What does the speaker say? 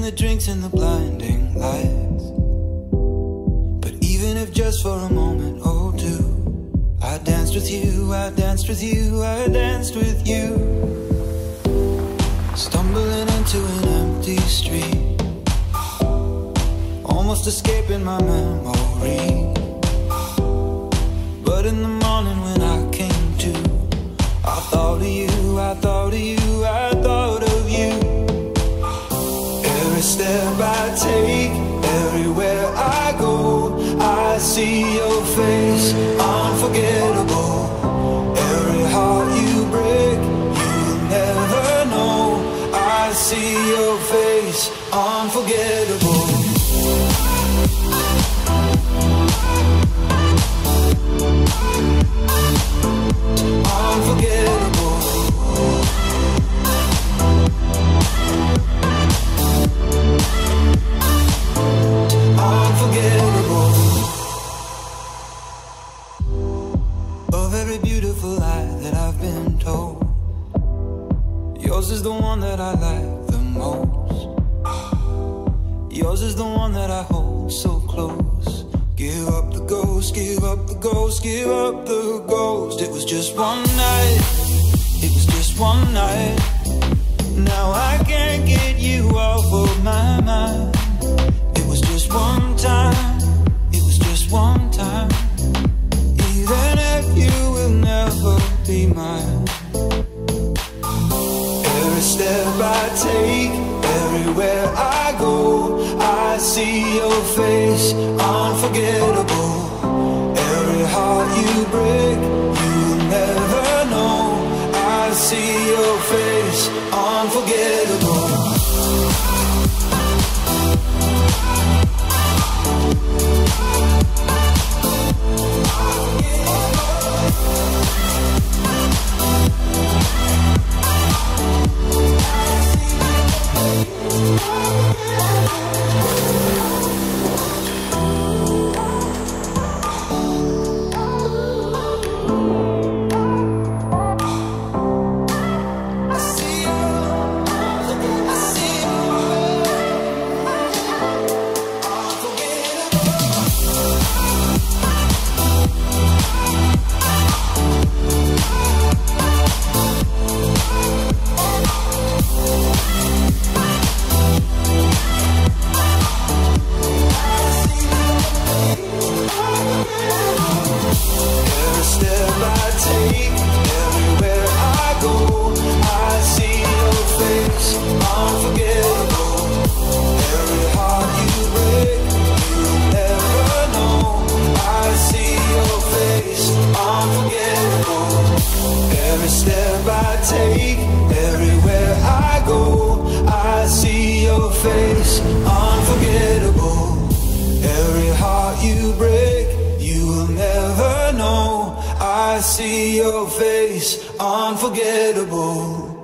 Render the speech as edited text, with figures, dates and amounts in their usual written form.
the drinks and the blinding lights. But even if just for a moment or two, I danced with you, I danced with you, I danced with you. Stumbling into an empty street, almost escaping my memory. But in the morning when I came to, I thought of you, I thought of you, I thought of you. Every step I take, everywhere I go, I see your face, unforgettable. Every heart you break, you'll never know. I see your face, unforgettable. Unforgettable. Unforgettable. Of every beautiful lie that I've been told, yours is the one that I like the most. Yours is the one that I hold so close. Give up the ghost, give up the ghost, give up the ghost. It was just one night, it was just one night. Now I can't get you off of my mind. It was just one time, it was just one time. Even if you will never be mine. Every step I take, everywhere I go, I see your face, unforgettable. Every heart you break, you'll never know. I see your face, unforgettable. Every step I take, everywhere I go, I see your face, unforgettable. Every heart you break, you will never know. I see your face, unforgettable.